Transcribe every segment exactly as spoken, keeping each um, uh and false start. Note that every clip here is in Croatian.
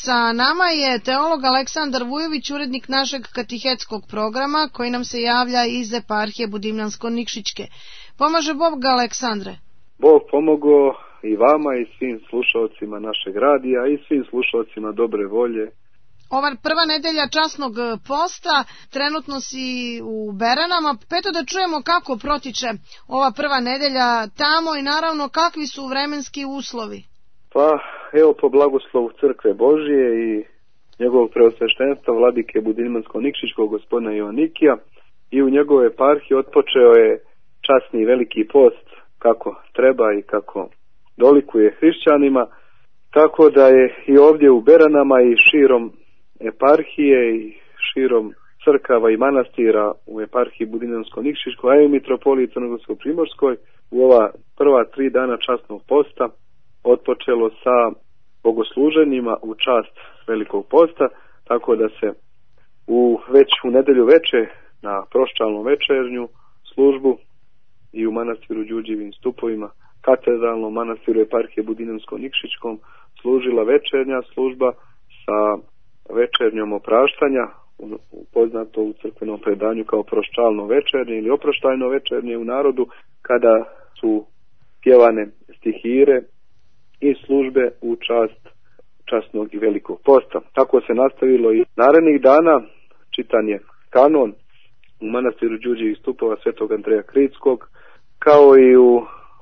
Sa nama je teolog Aleksandar Vujović, urednik našeg katehetskog programa, koji nam se javlja iz eparhije Budimljansko-Nikšićke. Pomaže Bog, Aleksandre. Bog pomogao i vama i svim slušalcima našeg radija i svim slušalcima dobre volje. Ova prva nedelja časnog posta, trenutno si u Beranama, peto da čujemo kako protiče ova prva nedelja tamo i naravno kakvi su vremenski uslovi. Pa evo, po blagoslovu Crkve Božije i njegovog preosveštenstva vladike Budimljansko-Nikšićkog gospodina Joanikija i u njegove eparhije otpočeo je časni i veliki post kako treba i kako dolikuje hrišćanima, tako da je i ovdje u Beranama i širom eparhije i širom crkava i manastira u eparhiji Budimljansko-Nikšićkoj, a i u mitropoliji Crnogorsko-Primorskoj u ova prva tri dana časnog posta otpočelo sa bogosluženjima u čast velikog posta, tako da se u već u nedelju veče na proščalnu večernju službu i u manastiru Đurđevim stupovima, katedralnom manastiru eparhije Budimljansko-Nikšićkom, služila večernja služba sa večernjom opraštanja, poznato u crkvenom predanju kao proščalno večernje ili oproštajno večernje u narodu, kada su pjevane stihire i službe u čast časnog i velikog posta. Tako se nastavilo i narednih dana. Čitan je kanon u manastiru Đurđevih stupova svetog Andreja Kritskog, kao i u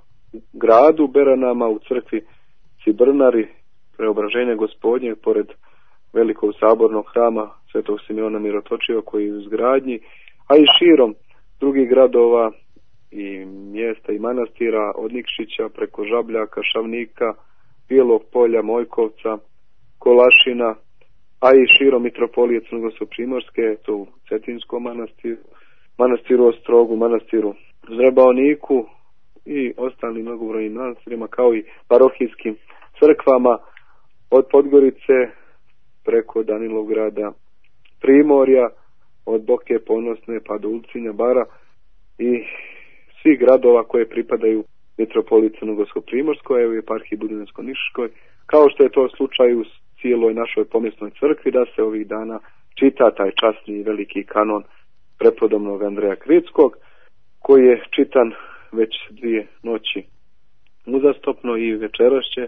gradu Beranama u crkvi Cibrnari Preobraženja Gospodnje pored velikog sabornog hrama svetog Simeona Mirotočiva koji je u izgradnji, a i širom drugih gradova i mjesta i manastira od Nikšića preko Žabljaka, Šavnika, Bijelog Polja, Mojkovca, Kolašina, a i širom mitropolije Crnogorsko-Primorske, to u Cetinskom manastiru, manastiru Ostrogu, manastiru Zrebaoniku i ostalim mnogobrojnim manastirima, kao i parohijskim crkvama od Podgorice preko Danilovgrada, Primorja, od Boke Ponosne pa do Ulcinja, Bara i svih gradova koje pripadaju mitropoliji Crnogorsko-Primorskoj, evo i eparhiji Budimljansko-Nikšićkoj, kao što je to slučaj u cijeloj našoj pomjesnoj crkvi, da se ovih dana čita taj časni i veliki kanon prepodobnog Andreja Kritskog, koji je čitan već dvije noći uzastopno i večeras će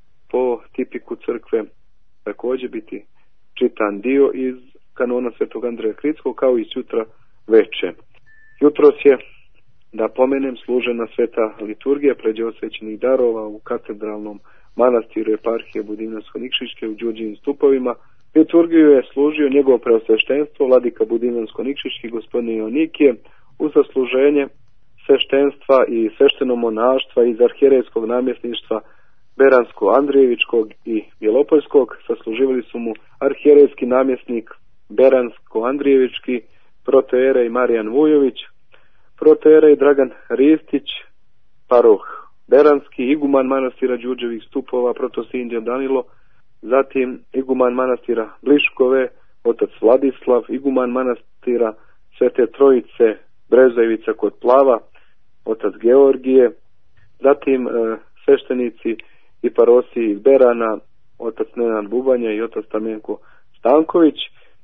po tipiku crkve također biti čitan dio iz kanona svetog Andreja Kritskog, kao i sutra veče. Jutros je, da pomenem, služena sveta liturgija pređe osvećenih darova u katedralnom manastiru eparhije Budimljansko-Nikšićke u Đurđevim stupovima. Liturgiju je služio njegovo preosveštenstvo vladika Budimljansko-Nikšićki gospodin Joanikije u zasluženje sveštenstva i sveštenomonaštva iz arhijerejskog namjesništva Beransko-Andrijevičkog i Bjelopoljskog. Sasluživali su mu arhijerejski namjesnik Beransko-Andrijevički, protoerej Marijan Vujović, protoerej Dragan Ristić, paroh Beranski, iguman manastira Đurđevih stupova, protosinđe Danilo, zatim iguman manastira Bliškove, otac Vladislav, iguman manastira Svete Trojice Brezojevica kod Plava, otac Georgije, zatim e, sveštenici i parosi iz Berana, otac Nenad Bubanja i otac Tamenko Stanković,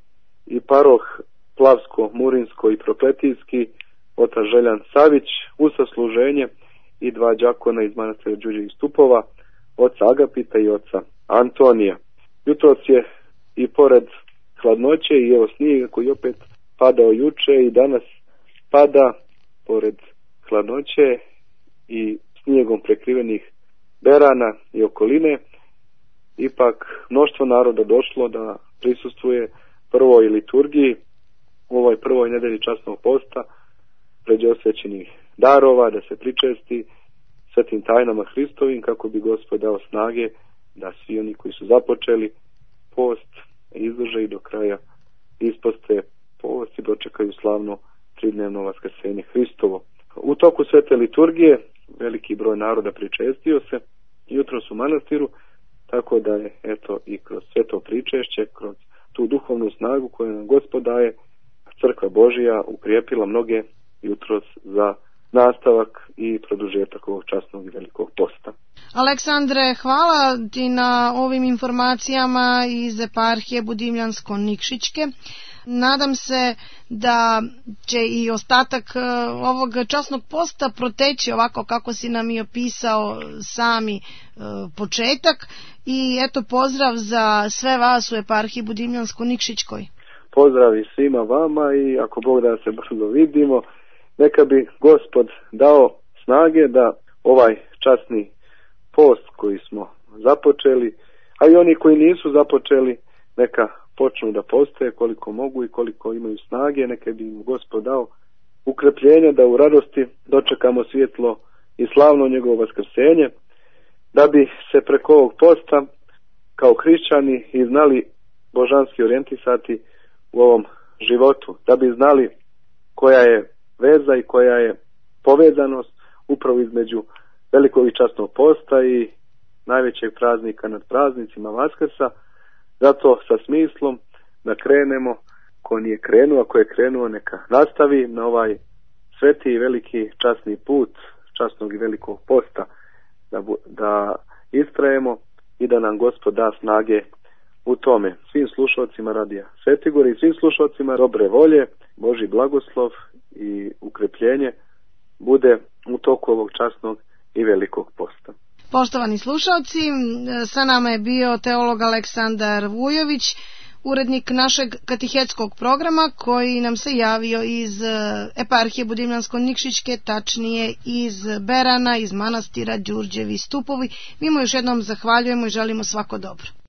i paroh Plavsko, Murinsko i Prokletijski, otac Željan Savić, u sasluženje i dva đakona iz manastira Đurđevih stupova, oca Agapita i oca Antonija. Jutros je i pored hladnoće i evo snijega koji opet padao juče i danas pada, pored hladnoće i snijegom prekrivenih Berana i okoline, ipak mnoštvo naroda došlo da prisustvuje prvoj liturgiji u ovoj prvoj nedelji časnog posta, pređe osvećenih darova, da se pričesti svetim tajnama Hristovim, kako bi Gospod dao snage da svi oni koji su započeli post izdrže i do kraja isposte post i dočekaju slavno tridnevno vaskrsenje Hristovo. U toku svete liturgije veliki broj naroda pričestio se jutros u manastiru, tako da je eto i kroz sveto pričešće, kroz tu duhovnu snagu koju nam Gospod daje, Crkva Božija ukrijepila mnoge jutros za nastavak i produžetak ovog časnog i velikog posta. Aleksandre, hvala ti na ovim informacijama iz eparhije Budimljansko-Nikšićke. Nadam se da će i ostatak ovog časnog posta proteći ovako kako si nam i opisao sami početak. I eto, pozdrav za sve vas u eparhiji Budimljansko-Nikšićkoj. Pozdrav i svima vama i ako Bog da se brzo vidimo, neka bi Gospod dao snage da ovaj časni post koji smo započeli, a i oni koji nisu započeli, neka počnu da postoje koliko mogu i koliko imaju snage, neka bi im Gospod dao ukrepljenje da u radosti dočekamo svjetlo i slavno njegovo vaskrsenje, da bi se preko ovog posta kao hrišćani i znali božanski orijentisati u ovom životu, da bi znali koja je veza i koja je povezanost upravo između velikog i časnog posta i najvećeg praznika nad praznicima Vaskrsa. Zato sa smislom da krenemo, ko nije krenuo, ako je krenuo neka nastavi na ovaj sveti i veliki časni put časnog i velikog posta, da, da istrajemo i da nam Gospod da snage u tome. Svim slušalcima Radija Svetigore i svim slušalcima dobre volje, Božji blagoslov i ukrepljenje bude u toku ovog časnog i velikog posta. Poštovani slušalci, sa nama je bio teolog Aleksandar Vujović, urednik našeg katehetskog programa koji nam se javio iz eparhije Budimljansko-Nikšićke, tačnije iz Berana, iz manastira Đurđevi Stupovi. Mi mu još jednom zahvaljujemo i želimo svako dobro.